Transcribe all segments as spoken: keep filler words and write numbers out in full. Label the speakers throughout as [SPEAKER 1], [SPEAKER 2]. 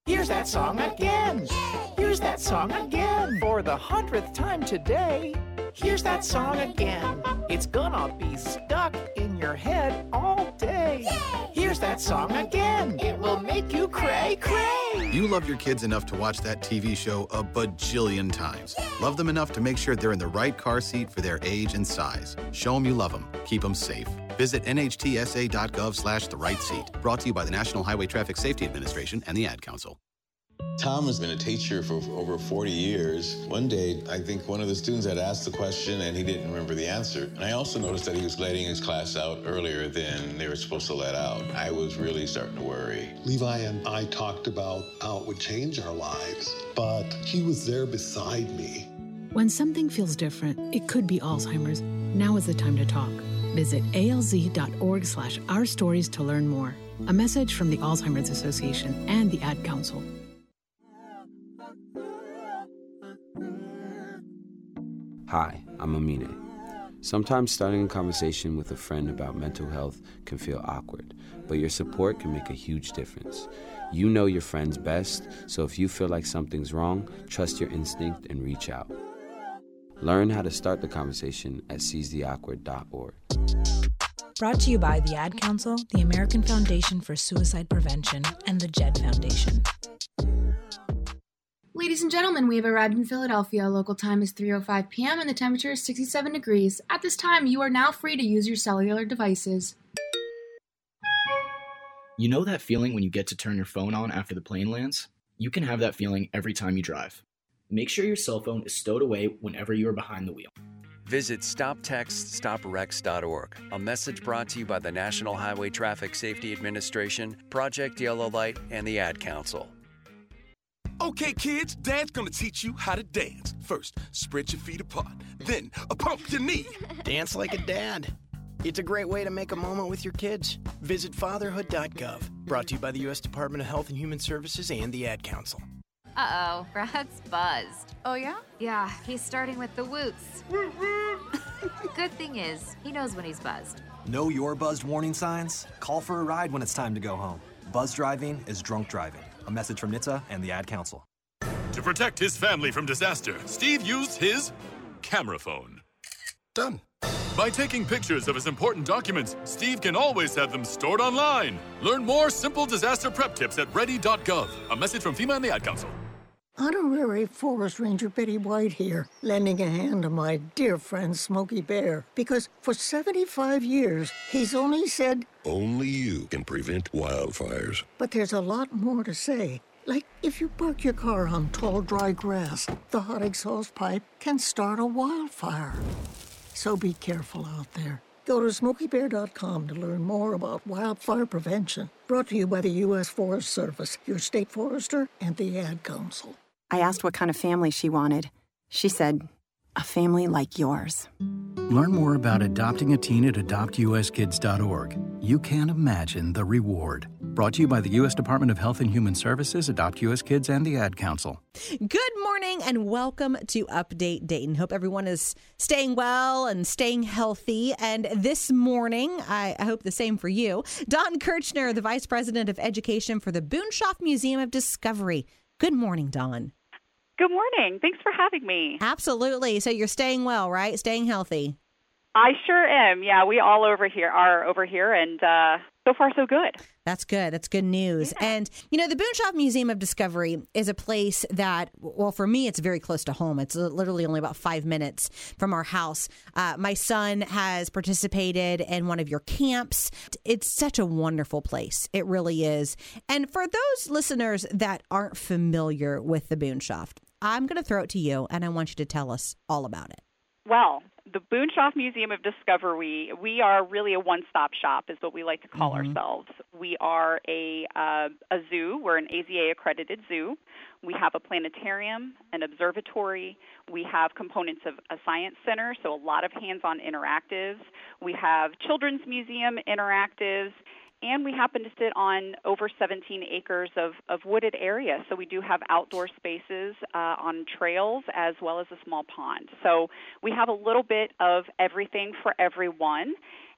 [SPEAKER 1] Here's that song again. Here's that song again. For the hundredth time today. Here's that song again. It's gonna be stuck in your head all day. Here's that song again. It will make you cray cray.
[SPEAKER 2] You love your kids enough to watch that T V show a bajillion times. Love them enough to make sure they're in the right car seat for their age and size. Show them you love them. Keep them safe. Visit nhtsa.gov slash the right seat. Brought to you by the National Highway Traffic Safety Administration and the Ad Council.
[SPEAKER 3] Tom has been a teacher for over forty years. One day, I think one of the students had asked the question and he didn't remember the answer. And I also noticed that he was letting his class out earlier than they were supposed to let out. I was really starting to worry.
[SPEAKER 4] Levi and I talked about how it would change our lives, but he was there beside me.
[SPEAKER 5] When something feels different, it could be Alzheimer's. Now is the time to talk. Visit alz.org slash our stories to learn more. A message from the Alzheimer's Association and the Ad Council.
[SPEAKER 6] Hi, I'm Amine. Sometimes starting a conversation with a friend about mental health can feel awkward, but your support can make a huge difference. You know your friends best, so if you feel like something's wrong, trust your instinct and reach out. Learn how to start the conversation at seize the awkward dot org.
[SPEAKER 7] Brought to you by the Ad Council, the American Foundation for Suicide Prevention, and the Jed Foundation.
[SPEAKER 8] Ladies and gentlemen, we have arrived in Philadelphia. Local time is three oh five p.m. and the temperature is sixty-seven degrees. At this time, you are now free to use your cellular devices.
[SPEAKER 9] You know that feeling when you get to turn your phone on after the plane lands? You can have that feeling every time you drive. Make sure your cell phone is stowed away whenever you are behind the wheel.
[SPEAKER 10] Visit stop text stop wrecks dot org. A message brought to you by the National Highway Traffic Safety Administration, Project Yellow Light, and the Ad Council.
[SPEAKER 11] Okay, kids, Dad's gonna teach you how to dance. First, spread your feet apart. Then, a pump your knee.
[SPEAKER 12] Dance like a dad. It's a great way to make a moment with your kids. Visit fatherhood dot gov. Brought to you by the U S Department of Health and Human Services and the Ad Council.
[SPEAKER 13] Uh-oh, Brad's buzzed.
[SPEAKER 14] Oh, yeah?
[SPEAKER 13] Yeah, he's starting with the woots. Good thing is, he knows when he's buzzed.
[SPEAKER 15] Know your buzzed warning signs? Call for a ride when it's time to go home. Buzz driving is drunk driving. A message from N H T S A and the Ad Council.
[SPEAKER 16] To protect his family from disaster, Steve used his camera phone.
[SPEAKER 11] Done.
[SPEAKER 16] By taking pictures of his important documents, Steve can always have them stored online. Learn more simple disaster prep tips at ready dot gov. A message from FEMA and the Ad Council.
[SPEAKER 17] Honorary Forest Ranger Betty White here, lending a hand to my dear friend Smokey Bear, because for seventy-five years, he's only said,
[SPEAKER 18] only you can prevent wildfires.
[SPEAKER 17] But there's a lot more to say. Like, if you park your car on tall, dry grass, the hot exhaust pipe can start a wildfire. So be careful out there. Go to smokey bear dot com to learn more about wildfire prevention. Brought to you by the U S Forest Service, your state forester, and the Ad Council.
[SPEAKER 19] I asked what kind of family she wanted. She said, a family like yours.
[SPEAKER 20] Learn more about adopting a teen at adopt u s kids dot org. You can't imagine the reward. Brought to you by the U S Department of Health and Human Services, Adopt U S Kids, and the Ad Council.
[SPEAKER 2] Good morning and welcome to Update Dayton. Hope everyone is staying well and staying healthy. And this morning, I hope the same for you, Dawn Kirchner, the Vice President of Education for the Boonshoft Museum of Discovery. Good morning, Dawn.
[SPEAKER 14] Good morning. Thanks for having me.
[SPEAKER 2] Absolutely. So you're staying well, right? Staying healthy.
[SPEAKER 14] I sure am. Yeah, we all over here are over here, and uh, so far so good.
[SPEAKER 2] That's good. That's good news. Yeah. And, you know, the Boonshoft Museum of Discovery is a place that, well, for me, it's very close to home. It's literally only about five minutes from our house. Uh, my son has participated in one of your camps. It's such a wonderful place. It really is. And for those listeners that aren't familiar with the Boonshoft, I'm going to throw it to you, and I want you to tell us all about it.
[SPEAKER 14] Well, the Boonshoft Museum of Discovery, we are really a one-stop shop is what we like to call mm-hmm. ourselves. We are a uh, a zoo. We're an A Z A-accredited zoo. We have a planetarium, an observatory. We have components of a science center, so a lot of hands-on interactives. We have children's museum interactives. And we happen to sit on over seventeen acres of, of wooded area. So we do have outdoor spaces uh, on trails as well as a small pond. So we have a little bit of everything for everyone.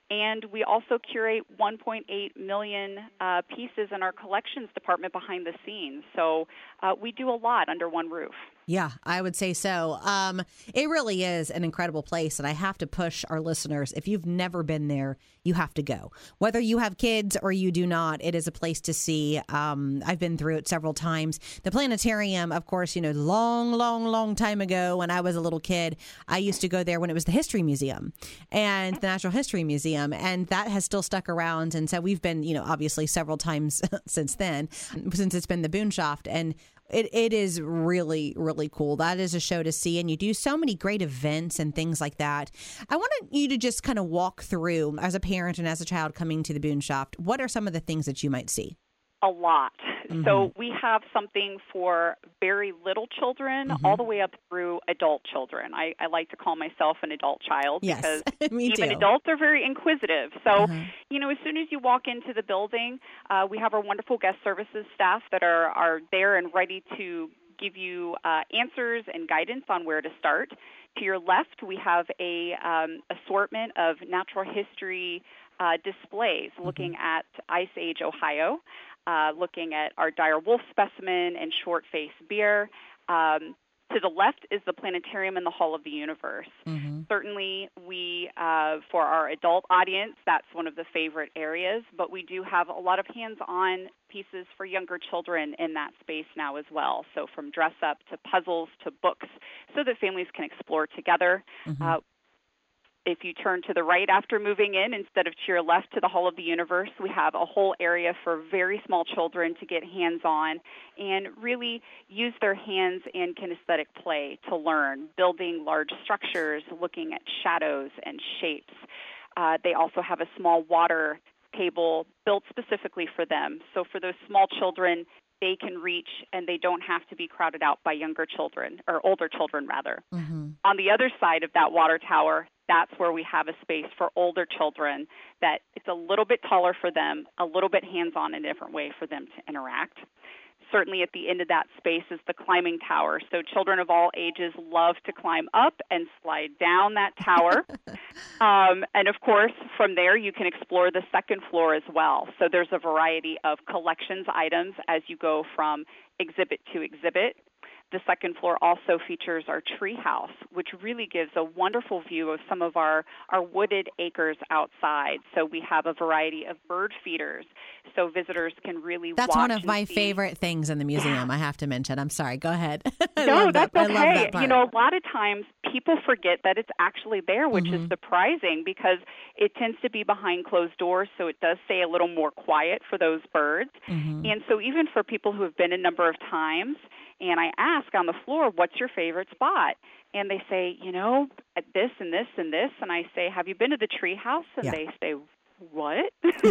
[SPEAKER 14] And we also curate one point eight million uh, pieces in our collections department behind the scenes. So uh, we do a lot under one roof.
[SPEAKER 2] Yeah, I would say so. Um, it really is an incredible place, and I have to push our listeners. If you've never been there, you have to go. Whether you have kids or you do not, it is a place to see. Um, I've been through it several times. The planetarium, of course, you know, long, long, long time ago when I was a little kid, I used to go there when it was the History Museum and the Natural History Museum, and that has still stuck around. And so we've been, you know, obviously several times since then, since it's been the Boonshoft, and It it is really, really cool. That is a show to see, and you do so many great events and things like that. I wanted you to just kind of walk through, as a parent and as a child coming to the Boonshoft, what are some of the things that you might see?
[SPEAKER 14] A lot.
[SPEAKER 2] Mm-hmm.
[SPEAKER 14] So we have something for very little children
[SPEAKER 2] Mm-hmm.
[SPEAKER 14] all the way up through adult children. I, I like to call myself an adult child
[SPEAKER 2] Yes,
[SPEAKER 14] because
[SPEAKER 2] me
[SPEAKER 14] even
[SPEAKER 2] too.
[SPEAKER 14] adults are very inquisitive. So,
[SPEAKER 2] Uh-huh.
[SPEAKER 14] you know, as soon as you walk into the building, uh, we have our wonderful guest services staff that are, are there and ready to give you uh, answers and guidance on where to start. To your left, we have a um, assortment of natural history uh, displays looking at Ice Age Ohio, uh, looking at our dire wolf specimen and short-faced bear. Um, to the left is the planetarium and the Hall of the Universe.
[SPEAKER 2] Mm-hmm.
[SPEAKER 14] Certainly, we, uh, for our adult audience, that's one of the favorite areas, but we do have a lot of hands-on pieces for younger children in that space now as well. So from dress-up to puzzles to books so that families can explore together.
[SPEAKER 2] Mm-hmm.
[SPEAKER 14] Uh, If you turn to the right after moving in, instead of to your left to the Hall of the Universe, we have a whole area for very small children to get hands-on and really use their hands in kinesthetic play to learn, building large structures, looking at shadows and shapes. Uh, they also have a small water table built specifically for them. So for those small children, they can reach and they don't have to be crowded out by younger children, or older children rather.
[SPEAKER 2] Mm-hmm.
[SPEAKER 14] On the other side of that water tower, that's where we have a space for older children that it's a little bit taller for them, a little bit hands-on in a different way for them to interact. Certainly at the end of that space is the climbing tower. So children of all ages love to climb up and slide down that tower. um, and, of course, from there you can explore the second floor as well. So there's a variety of collections items as you go from exhibit to exhibit. The second floor also features our tree house, which really gives a wonderful view of some of our, our wooded acres outside. So we have a variety of bird feeders, so visitors can really
[SPEAKER 2] That's
[SPEAKER 14] watch
[SPEAKER 2] one of
[SPEAKER 14] and
[SPEAKER 2] my
[SPEAKER 14] see.
[SPEAKER 2] favorite things in the museum, I have to mention. I'm sorry. Go ahead. I
[SPEAKER 14] No,
[SPEAKER 2] love
[SPEAKER 14] that's
[SPEAKER 2] that.
[SPEAKER 14] okay.
[SPEAKER 2] I love that part.
[SPEAKER 14] You know, a lot of times people forget that it's actually there, which
[SPEAKER 2] Mm-hmm.
[SPEAKER 14] is surprising because it tends to be behind closed doors, so it does stay a little more quiet for those birds.
[SPEAKER 2] Mm-hmm.
[SPEAKER 14] And so even for people who have been a number of times, and I ask on the floor, what's your favorite spot? And they say, you know, at this and this and this. And I say, have you been to the tree house? And
[SPEAKER 2] Yeah.
[SPEAKER 14] they say, what?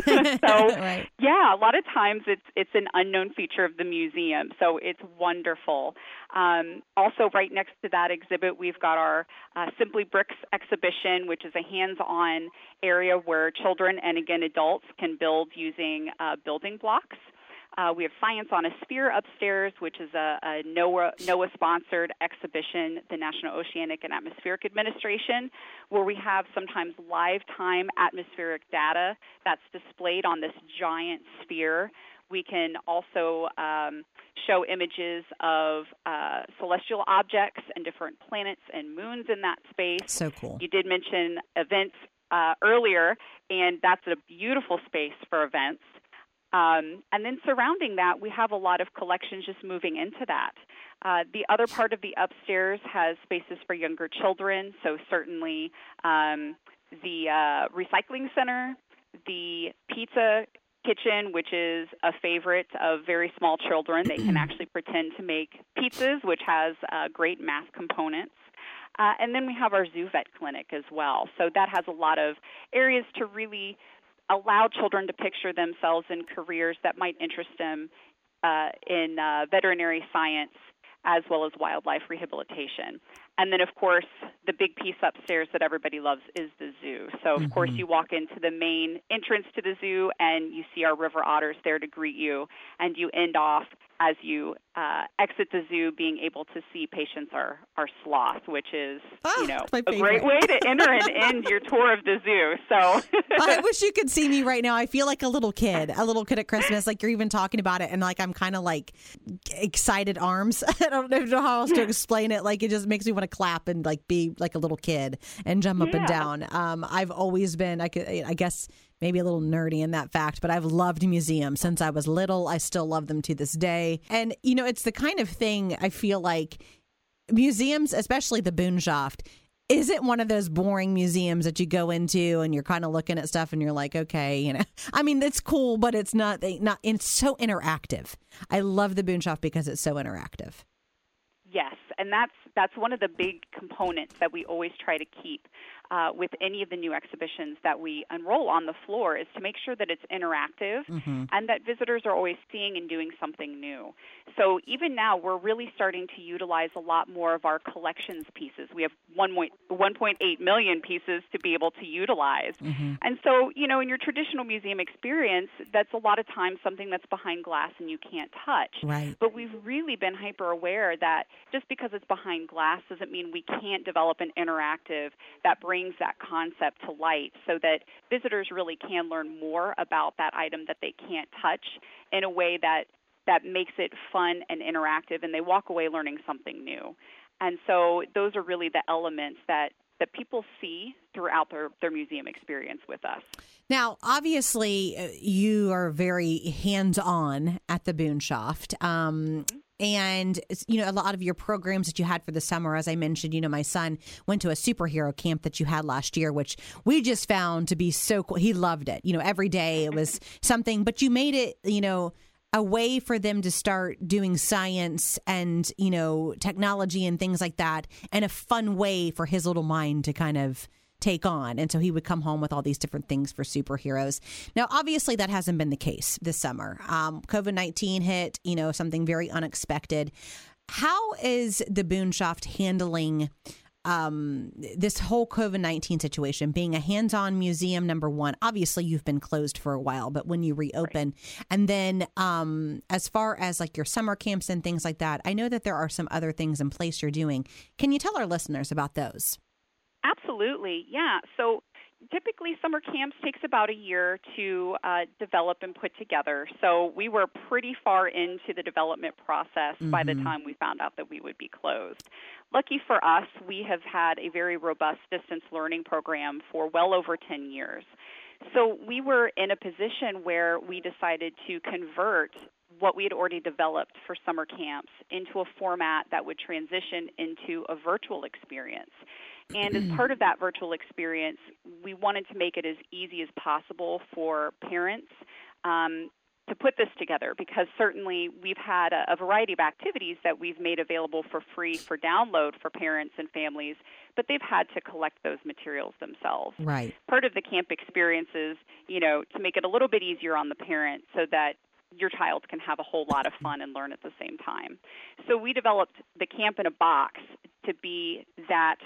[SPEAKER 14] so,
[SPEAKER 2] Right.
[SPEAKER 14] yeah, a lot of times it's it's an unknown feature of the museum, so it's wonderful. Um, also, right next to that exhibit, we've got our uh, Simply Bricks exhibition, which is a hands-on area where children and, again, adults can build using uh, building blocks. Uh, we have Science on a Sphere upstairs, which is a, a NOAA, NOAA-sponsored exhibition, the National Oceanic and Atmospheric Administration, where we have sometimes live-time atmospheric data that's displayed on this giant sphere. We can also um, show images of uh, celestial objects and different planets and moons in that space.
[SPEAKER 2] So cool.
[SPEAKER 14] You did mention events uh, earlier, and that's a beautiful space for events. Um, and then surrounding that, we have a lot of collections just moving into that. Uh, the other part of the upstairs has spaces for younger children, so certainly um, the uh, recycling center, the pizza kitchen, which is a favorite of very small children. They can actually pretend to make pizzas, which has uh, great math components. Uh, and then we have our zoo vet clinic as well. So that has a lot of areas to really allow children to picture themselves in careers that might interest them uh, in uh, veterinary science as well as wildlife rehabilitation. And then, of course, the big piece upstairs that everybody loves is the zoo. So, of
[SPEAKER 2] Mm-hmm.
[SPEAKER 14] course, you walk into the main entrance to the zoo and you see our river otters there to greet you, and you end off as you uh, exit the zoo, being able to see patients are, are sloths, which is, oh, you know, a great way to enter and end your tour of the zoo. So
[SPEAKER 2] I wish you could see me right now. I feel like a little kid, a little kid at Christmas. Like you're even talking about it, and like I'm kind of like excited arms. I don't know how else to explain it. Like it just makes me want to clap and like be like a little kid and jump up yeah. and down. Um, I've always been, I could, I guess. Maybe a little nerdy in that fact, but I've loved museums since I was little. I still love them to this day. And, you know, it's the kind of thing I feel like museums, especially the Boonshoft, isn't one of those boring museums that you go into and you're kind of looking at stuff and you're like, okay, you know, I mean, it's cool, but it's not, not, it's so interactive. I love the Boonshoft because it's so interactive.
[SPEAKER 14] Yes, and that's that's one of the big components that we always try to keep uh, with any of the new exhibitions that we enroll on the floor is to make sure that it's interactive mm-hmm. and that visitors are always seeing and doing something new. So even now, we're really starting to utilize a lot more of our collections pieces. We have one point eight million pieces to be able to utilize. Mm-hmm. And so, you know, in your traditional museum experience, that's a lot of times something that's behind glass and you can't touch.
[SPEAKER 2] Right.
[SPEAKER 14] But we've really been hyper aware that just because it's behind glass doesn't mean we can't develop an interactive that brings that concept to light so that visitors really can learn more about that item that they can't touch in a way that, that makes it fun and interactive, and they walk away learning something new. And so those are really the elements that, that people see throughout their, their museum experience with us.
[SPEAKER 2] Now, obviously, you are very hands-on at the Boonshoft. Um, mm-hmm. And, you know, a lot of your programs that you had for the summer, as I mentioned, you know, my son went to a superhero camp that you had last year, which we just found to be so cool. He loved it. You know, every day it was something, but you made it, you know, a way for them to start doing science and, you know, technology and things like that, and a fun way for his little mind to kind of take on. And so he would come home with all these different things for superheroes. Now, obviously, that hasn't been the case this summer. Um, COVID nineteen hit, you know, something very unexpected. How is the Boonshoft handling um, this whole COVID nineteen situation, being a hands-on museum, number one? Obviously, you've been closed for a while, but when you reopen, right. and then um, as far as like your summer camps and things like that, I know that there are some other things in place you're doing. Can you tell our listeners about those?
[SPEAKER 14] Absolutely, yeah. So typically summer camps takes about a year to uh, develop and put together. So we were pretty far into the development process mm-hmm. by the time we found out that we would be closed. Lucky for us, we have had a very robust distance learning program for well over ten years. So we were in a position where we decided to convert what we had already developed for summer camps into a format that would transition into a virtual experience. And as part of that virtual experience, we wanted to make it as easy as possible for parents um, to put this together, because certainly we've had a, a variety of activities that we've made available for free for download for parents and families, but they've had to collect those materials themselves.
[SPEAKER 2] Right.
[SPEAKER 14] Part of the camp experience is, you know, to make it a little bit easier on the parent so that your child can have a whole lot of fun and learn at the same time. So we developed the Camp in a Box to be that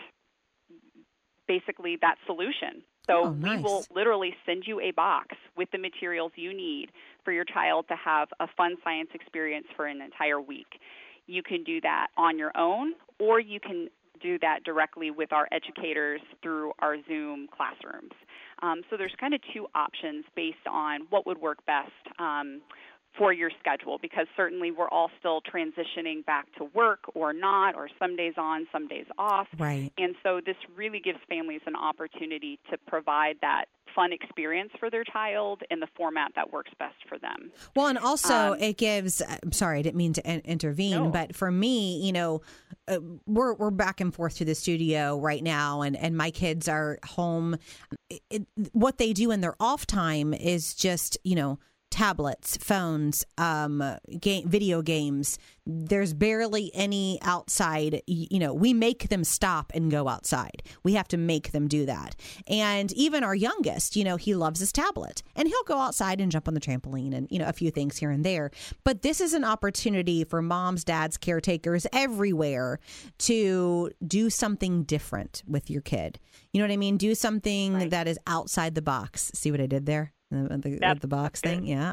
[SPEAKER 14] basically that solution. So
[SPEAKER 2] oh, nice.
[SPEAKER 14] We will literally send you a box with the materials you need for your child to have a fun science experience for an entire week. You can do that on your own, or you can do that directly with our educators through our Zoom classrooms. Um, so there's kind of two options based on what would work best um, for your schedule, because certainly we're all still transitioning back to work or not, or some days on, some days off.
[SPEAKER 2] Right.
[SPEAKER 14] And so this really gives families an opportunity to provide that fun experience for their child in the format that works best for them.
[SPEAKER 2] Well, and also
[SPEAKER 14] um,
[SPEAKER 2] it gives, I'm sorry, I didn't mean to in- intervene,
[SPEAKER 14] no.
[SPEAKER 2] but for me, you know, uh, we're we're back and forth to the studio right now, and, and my kids are home. It, it, what they do in their off time is just, you know, tablets, phones, um, game, video games. There's barely any outside. You know, we make them stop and go outside. We have to make them do that. And even our youngest, you know, he loves his tablet, and he'll go outside and jump on the trampoline and, you know, a few things here and there. But this is an opportunity for moms, dads, caretakers everywhere to do something different with your kid. You know what I mean? Do something
[SPEAKER 14] right.
[SPEAKER 2] that is outside the box. See what I did there? The, the, the box thing, yeah.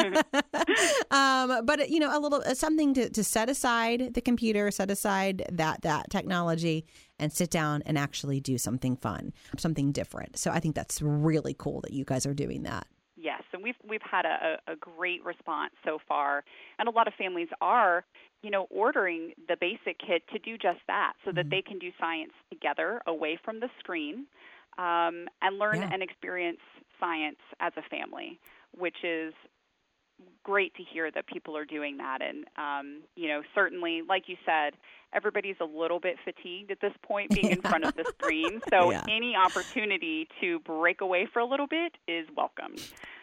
[SPEAKER 2] um, but, you know, a little something to, to set aside the computer, set aside that that technology and sit down and actually do something fun, something different. So I think that's really cool that you guys are doing that.
[SPEAKER 14] Yes, and we've we've had a, a great response so far, and a lot of families are, you know, ordering the basic kit to do just that, so that mm-hmm. they can do science together, away from the screen, um, and learn yeah. and experience science as a family, which is great to hear that people are doing that. And, um, you know, certainly, like you said, everybody's a little bit fatigued at this point being in front of the screen. So yeah. any opportunity to break away for a little bit is welcomed.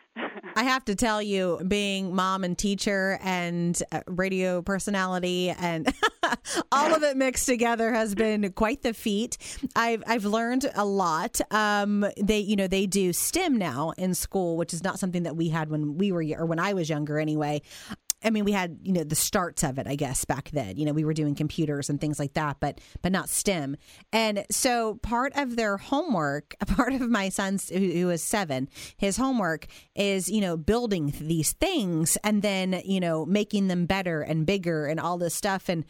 [SPEAKER 2] I have to tell you, being mom and teacher and radio personality and all of it mixed together has been quite the feat. I've I've learned a lot. Um, they you know they do STEM now in school, which is not something that we had when we were or when I was younger anyway. I mean, we had, you know, the starts of it, I guess, back then. You know, we were doing computers and things like that, but but not STEM. And so part of their homework, a part of my son's, who, who is seven, his homework is, you know, building these things and then, you know, making them better and bigger and all this stuff. And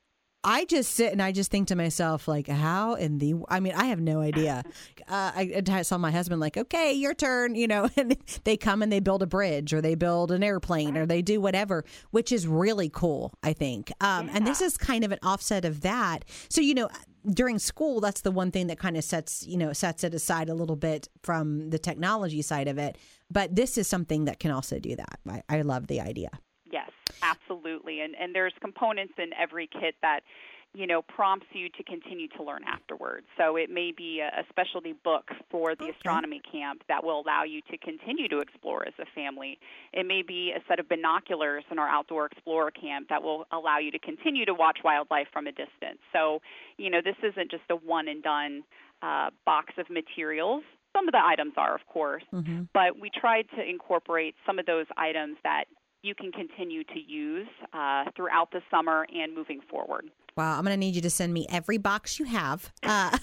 [SPEAKER 2] I just sit and I just think to myself, like, how in the, I mean, I have no idea. Uh, I, I saw my husband like, okay, your turn, you know, and they come and they build a bridge or they build an airplane or they do whatever, which is really cool, I think. Um, yeah. And this is kind of an offset of that. So, you know, during school, that's the one thing that kind of sets, you know, sets it aside a little bit from the technology side of it. But this is something that can also do that. I, I love the idea.
[SPEAKER 14] Yes, absolutely. And and there's components in every kit that, you know, prompts you to continue to learn afterwards. So it may be a, a specialty book for the okay. astronomy camp that will allow you to continue to explore as a family. It may be a set of binoculars in our Outdoor Explorer camp that will allow you to continue to watch wildlife from a distance. So, you know, this isn't just a one and done uh, box of materials. Some of the items are, of course, mm-hmm. but we tried to incorporate some of those items that you can continue to use uh, throughout the summer and moving forward.
[SPEAKER 2] Wow, I'm going to need you to send me every box you have uh,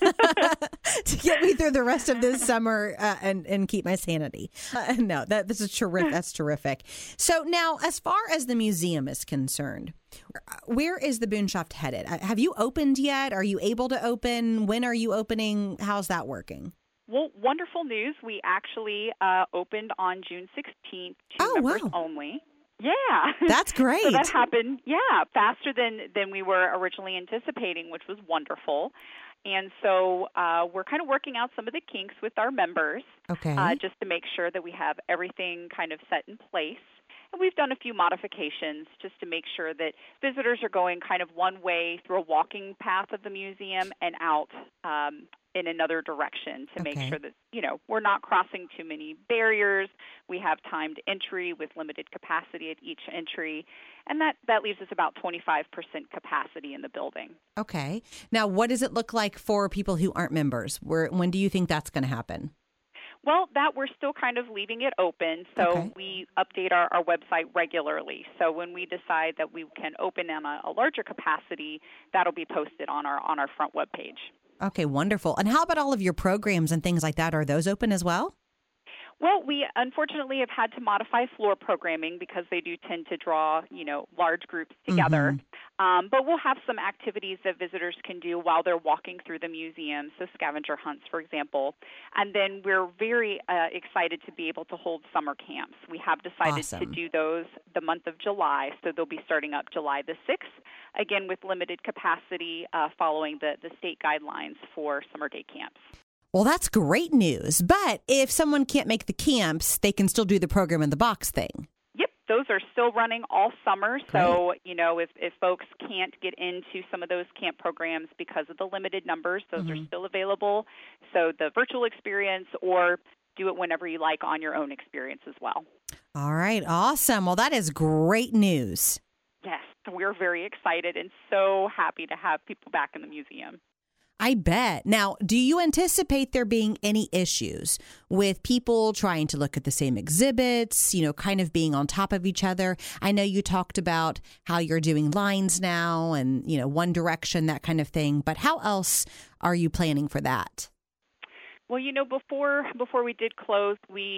[SPEAKER 2] to get me through the rest of this summer uh, and, and keep my sanity. Uh, no, that this is terrific. That's terrific. So now, as far as the museum is concerned, where is the Boonshoft headed? Have you opened yet? Are you able to open? When are you opening? How's that working?
[SPEAKER 14] Well, wonderful news. We actually uh, opened on June sixteenth to
[SPEAKER 2] oh,
[SPEAKER 14] members
[SPEAKER 2] wow.
[SPEAKER 14] only. Yeah.
[SPEAKER 2] That's great.
[SPEAKER 14] So that happened, yeah, faster than, than we were originally anticipating, which was wonderful. And so uh, we're kind of working out some of the kinks with our members
[SPEAKER 2] okay.
[SPEAKER 14] uh, just to make sure that we have everything kind of set in place. And we've done a few modifications just to make sure that visitors are going kind of one way through a walking path of the museum and out um, in another direction to okay. make sure that, you know, we're not crossing too many barriers. We have timed entry with limited capacity at each entry. And that, that leaves us about twenty-five percent capacity in the building.
[SPEAKER 2] Okay. Now, what does it look like for people who aren't members? Where, when do you think that's going to happen?
[SPEAKER 14] Well, that we're still kind of leaving it open, so
[SPEAKER 2] okay.
[SPEAKER 14] we update our, our website regularly. So when we decide that we can open on a, a larger capacity, that'll be posted on our on our front webpage.
[SPEAKER 2] Okay, wonderful. And how about all of your programs and things like that? Are those open as well?
[SPEAKER 14] Well, we unfortunately have had to modify floor programming because they do tend to draw, you know, large groups together. Mm-hmm. Um, but we'll have some activities that visitors can do while they're walking through the museum, so scavenger hunts, for example. And then we're very uh, excited to be able to hold summer camps. We have decided
[SPEAKER 2] awesome.
[SPEAKER 14] to do those the month of July, so they'll be starting up July the sixth, again with limited capacity uh, following the, the state guidelines for summer day camps.
[SPEAKER 2] Well, that's great news. But if someone can't make the camps, they can still do the program in the box thing.
[SPEAKER 14] Yep, those are still running all summer. So, you know, if, if folks can't get into some of those camp programs because of the limited numbers, those mm-hmm. are still available. So the virtual experience, or do it whenever you like on your own experience as well.
[SPEAKER 2] All right, awesome. Well, that is great news.
[SPEAKER 14] Yes, we're very excited and so happy to have people back in the museum.
[SPEAKER 2] I bet. Now, do you anticipate there being any issues with people trying to look at the same exhibits, you know, kind of being on top of each other? I know you talked about how you're doing lines now and, you know, one direction, that kind of thing. But how else are you planning for that?
[SPEAKER 14] Well, you know, before before we did close, we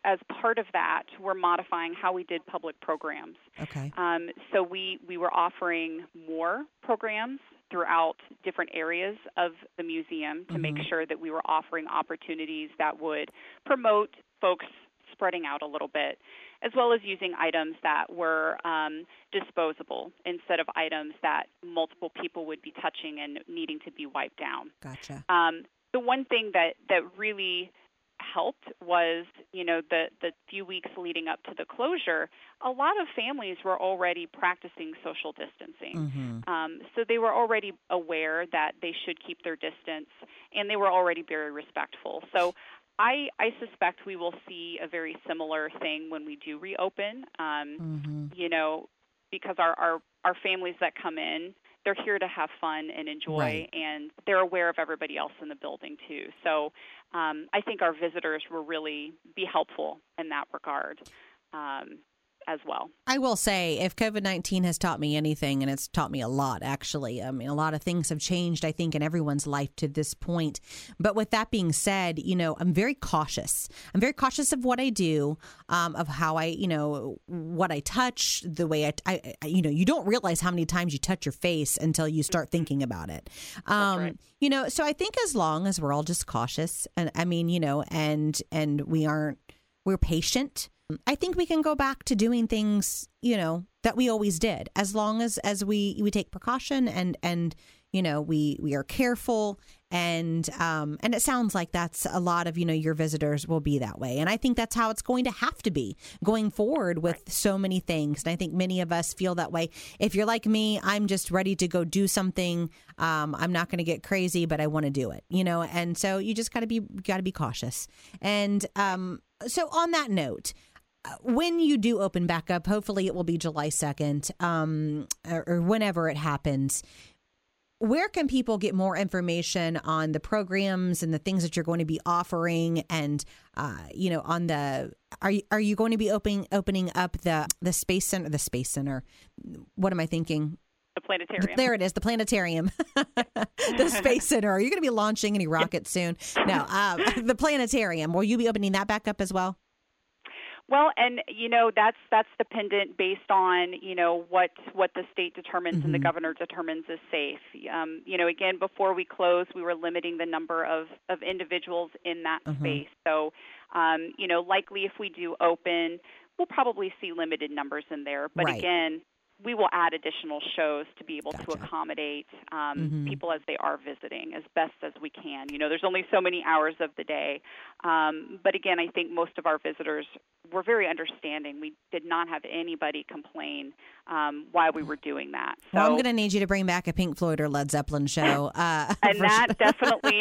[SPEAKER 14] as part of that, we're modifying how we did public programs.
[SPEAKER 2] Okay.
[SPEAKER 14] Um, so we, we were offering more programs throughout different areas of the museum to mm-hmm. make sure that we were offering opportunities that would promote folks spreading out a little bit, as well as using items that were um, disposable instead of items that multiple people would be touching and needing to be wiped down.
[SPEAKER 2] Gotcha.
[SPEAKER 14] Um, the one thing that, that really helped was, you know, the, the few weeks leading up to the closure, a lot of families were already practicing social distancing.
[SPEAKER 2] Mm-hmm.
[SPEAKER 14] Um, so they were already aware that they should keep their distance, and they were already very respectful. So I, I suspect we will see a very similar thing when we do reopen, um,
[SPEAKER 2] mm-hmm.
[SPEAKER 14] you know, because our, our, our families that come in, they're here to have fun and enjoy,
[SPEAKER 2] right.
[SPEAKER 14] and they're aware of everybody else in the building, too. So um, I think our visitors will really be helpful in that regard um, as well.
[SPEAKER 2] I will say, if COVID nineteen has taught me anything, and it's taught me a lot, actually, I mean, a lot of things have changed, I think, in everyone's life to this point. But with that being said, you know, I'm very cautious. I'm very cautious of what I do, um, of how I, you know, what I touch, the way I, I, I, you know, you don't realize how many times you touch your face until you start thinking about it. Um,
[SPEAKER 14] right.
[SPEAKER 2] You know, so I think as long as we're all just cautious, and I mean, you know, and and we aren't, we're patient, I think we can go back to doing things, you know, that we always did, as long as, as we, we take precaution and, and, you know, we, we are careful. And, um, and it sounds like that's a lot of, you know, your visitors will be that way. And I think that's how it's going to have to be going forward with right. so many things. And I think many of us feel that way. If you're like me, I'm just ready to go do something. Um, I'm not going to get crazy, but I want to do it, you know? And so you just gotta be, gotta be cautious. And, um, so on that note, when you do open back up, hopefully it will be July second, um, or, or whenever it happens, where can people get more information on the programs and the things that you're going to be offering? And, uh, you know, on the, are you, are you going to be opening, opening up the, the Space Center, the Space Center? What am I thinking?
[SPEAKER 14] The planetarium.
[SPEAKER 2] There it is, the planetarium, the Space Center. Are you going to be launching any rockets soon? No, uh, the planetarium. Will you be opening that back up as well?
[SPEAKER 14] Well, and, you know, that's that's dependent based on, you know, what what the state determines mm-hmm. and the governor determines is safe. Um, you know, again, before we closed, we were limiting the number of, of individuals in that mm-hmm. space. So, um, you know, likely if we do open, we'll probably see limited numbers in there. But
[SPEAKER 2] right.
[SPEAKER 14] again, we will add additional shows to be able
[SPEAKER 2] Gotcha.
[SPEAKER 14] to accommodate um,
[SPEAKER 2] mm-hmm.
[SPEAKER 14] people as they are visiting as best as we can. You know, there's only so many hours of the day. Um, but again, I think most of our visitors were very understanding. We did not have anybody complain um, why we were doing that. So,
[SPEAKER 2] well, I'm going to need you to bring back a Pink Floyd or Led Zeppelin show. Uh,
[SPEAKER 14] and that sure. definitely.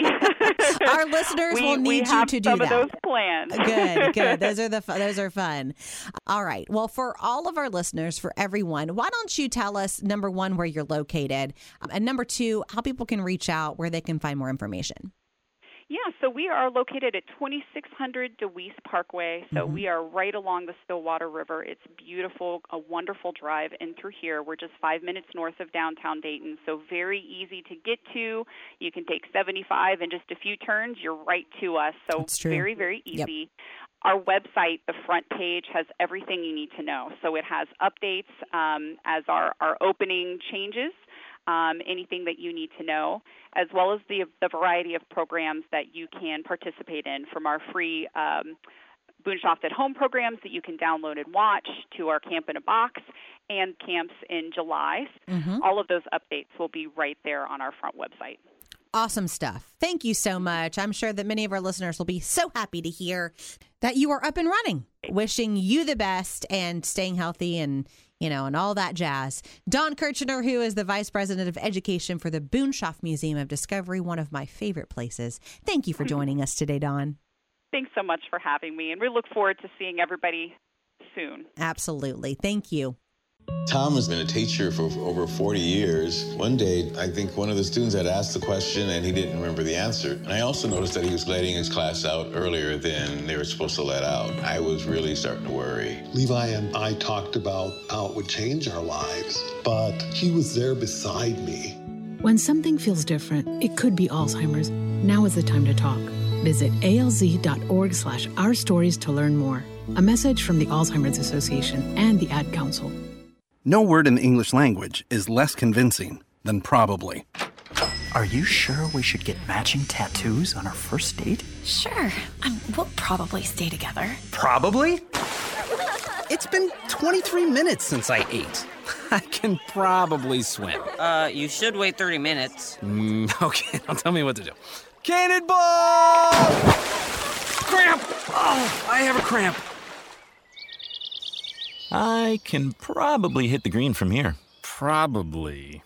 [SPEAKER 2] Our listeners
[SPEAKER 14] we,
[SPEAKER 2] will need you to do
[SPEAKER 14] some
[SPEAKER 2] that.
[SPEAKER 14] Of those plans.
[SPEAKER 2] Good, good. Those are the those are fun. All right. Well, for all of our listeners, for everyone, why don't you tell us, number one, where you're located, um, and number two, how people can reach out, where they can find more information.
[SPEAKER 14] Yeah, so we are located at twenty-six hundred DeWeese Parkway. So
[SPEAKER 2] mm-hmm.
[SPEAKER 14] we are right along the Stillwater River. It's beautiful, a wonderful drive in through here. We're just five minutes north of downtown Dayton, so very easy to get to. You can take seventy-five in just a few turns. You're right to us, so
[SPEAKER 2] That's true.
[SPEAKER 14] very, very easy.
[SPEAKER 2] Yep.
[SPEAKER 14] Our website, the front page, has everything you need to know. So it has updates um, as our, our opening changes. Um, anything that you need to know, as well as the, the variety of programs that you can participate in, from our free um, Boonshoft at Home programs that you can download and watch, to our Camp in a Box and camps in July.
[SPEAKER 2] Mm-hmm.
[SPEAKER 14] All of those updates will be right there on our front website.
[SPEAKER 2] Awesome stuff. Thank you so much. I'm sure that many of our listeners will be so happy to hear that you are up and running. Wishing you the best and staying healthy and, you know, and all that jazz. Dawn Kirchner, who is the Vice President of Education for the Boonshoft Museum of Discovery, one of my favorite places. Thank you for joining us today, Dawn.
[SPEAKER 14] Thanks so much for having me, and we look forward to seeing everybody soon.
[SPEAKER 2] Absolutely. Thank you.
[SPEAKER 3] Tom has been a teacher for over forty years. One day, I think one of the students had asked the question and he didn't remember the answer. And I also noticed that he was letting his class out earlier than they were supposed to let out. I was really starting to worry.
[SPEAKER 4] Levi and I talked about how it would change our lives, but he was there beside me.
[SPEAKER 5] When something feels different, it could be Alzheimer's. Now is the time to talk. Visit A L Z dot org slash our stories to learn more. A message from the Alzheimer's Association and the Ad Council.
[SPEAKER 21] No word in the English language is less convincing than probably.
[SPEAKER 22] Are you sure we should get matching tattoos on our first date?
[SPEAKER 23] Sure. Um, we'll probably stay together.
[SPEAKER 21] Probably? It's been twenty-three minutes since I ate. I can probably swim.
[SPEAKER 24] Uh, you should wait thirty minutes.
[SPEAKER 21] Mm, okay, now tell me what to do. Cannonball! Cramp! Oh, I have a cramp.
[SPEAKER 25] I can probably hit the green from here.
[SPEAKER 21] Probably.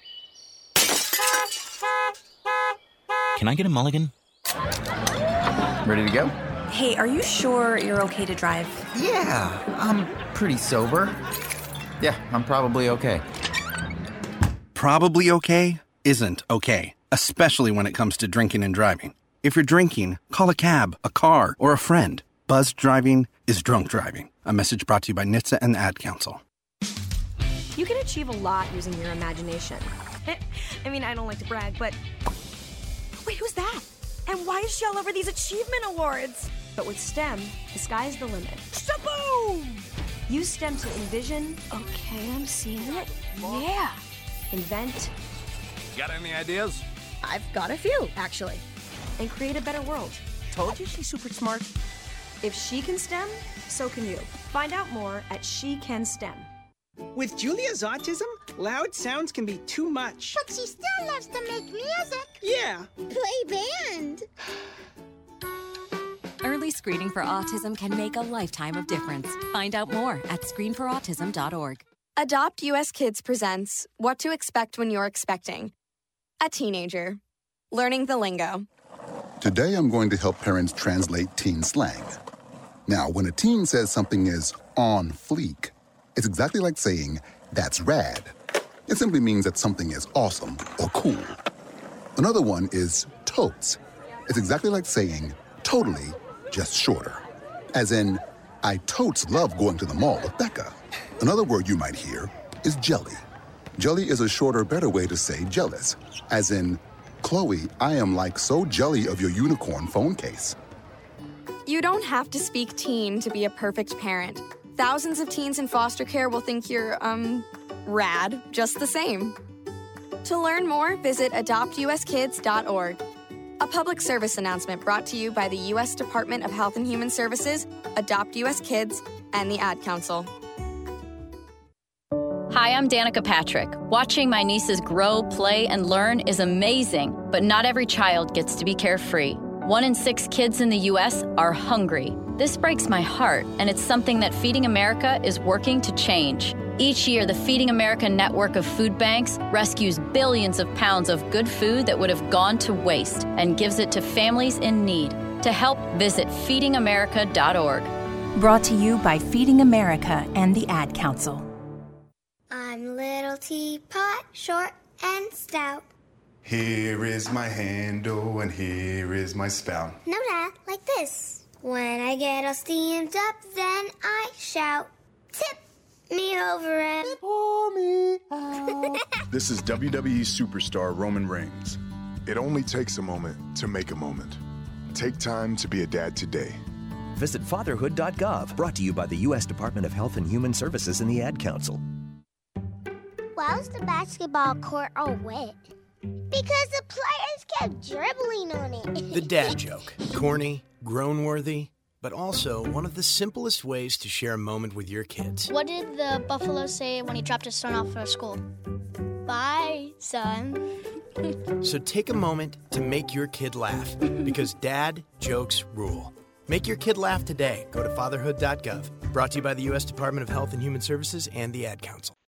[SPEAKER 25] Can I get a mulligan?
[SPEAKER 22] Ready to go?
[SPEAKER 23] Hey, are you sure you're okay to drive?
[SPEAKER 22] Yeah, I'm pretty sober. Yeah, I'm probably okay.
[SPEAKER 21] Probably okay isn't okay, especially when it comes to drinking and driving. If you're drinking, call a cab, a car, or a friend. Buzzed driving is drunk driving. A message brought to you by N H T S A and the Ad Council.
[SPEAKER 26] You can achieve a lot using your imagination. I mean, I don't like to brag, but... Wait, who's that? And why is she all over these achievement awards? But with STEM, the sky's the limit. Shaboom! Use STEM to envision... Okay, I'm seeing it. Yeah. Invent...
[SPEAKER 21] Got any ideas?
[SPEAKER 26] I've got a few, actually. And create a better world.
[SPEAKER 27] Told you she's super smart.
[SPEAKER 26] If she can STEM, so can you. Find out more at She Can STEM.
[SPEAKER 28] With Julia's autism, loud sounds can be too much.
[SPEAKER 29] But she still loves to make music.
[SPEAKER 28] Yeah.
[SPEAKER 29] Play band.
[SPEAKER 30] Early screening for autism can make a lifetime of difference. Find out more at screen for autism dot org.
[SPEAKER 31] Adopt U S Kids presents What to Expect When You're Expecting. A teenager. Learning the lingo.
[SPEAKER 32] Today I'm going to help parents translate teen slang. Now, when a teen says something is on fleek, it's exactly like saying, that's rad. It simply means that something is awesome or cool. Another one is totes. It's exactly like saying, totally, just shorter. As in, I totes love going to the mall with Becca. Another word you might hear is jelly. Jelly is a shorter, better way to say jealous. As in, Chloe, I am like so jelly of your unicorn phone case.
[SPEAKER 31] You don't have to speak teen to be a perfect parent. Thousands of teens in foster care will think you're, um, rad, just the same. To learn more, visit adopt U S kids dot org. A public service announcement brought to you by the U S Department of Health and Human Services, Adopt U S Kids, and the Ad Council.
[SPEAKER 33] Hi, I'm Danica Patrick. Watching my nieces grow, play, and learn is amazing, but not every child gets to be carefree. One in six kids in the U S are hungry. This breaks my heart, and it's something that Feeding America is working to change. Each year, the Feeding America network of food banks rescues billions of pounds of good food that would have gone to waste and gives it to families in need. To help, visit feeding america dot org.
[SPEAKER 7] Brought to you by Feeding America and the Ad Council.
[SPEAKER 29] I'm little teapot, short and stout.
[SPEAKER 34] Here is my handle and here is my spout.
[SPEAKER 29] No, Dad, like this. When I get all steamed up, then I shout, tip me over and pour me out.
[SPEAKER 34] This is W W E superstar Roman Reigns. It only takes a moment to make a moment. Take time to be a dad today.
[SPEAKER 35] Visit fatherhood dot gov, brought to you by the U S Department of Health and Human Services and the Ad Council.
[SPEAKER 29] Why was the basketball court all wet? Because the players kept dribbling on it.
[SPEAKER 12] The dad joke. Corny, groan-worthy, but also one of the simplest ways to share a moment with your kids.
[SPEAKER 36] What did the buffalo say when he dropped his son off at school? Bye, son.
[SPEAKER 12] So take a moment to make your kid laugh, because dad jokes rule. Make your kid laugh today. Go to fatherhood dot gov. Brought to you by the U S Department of Health and Human Services and the Ad Council.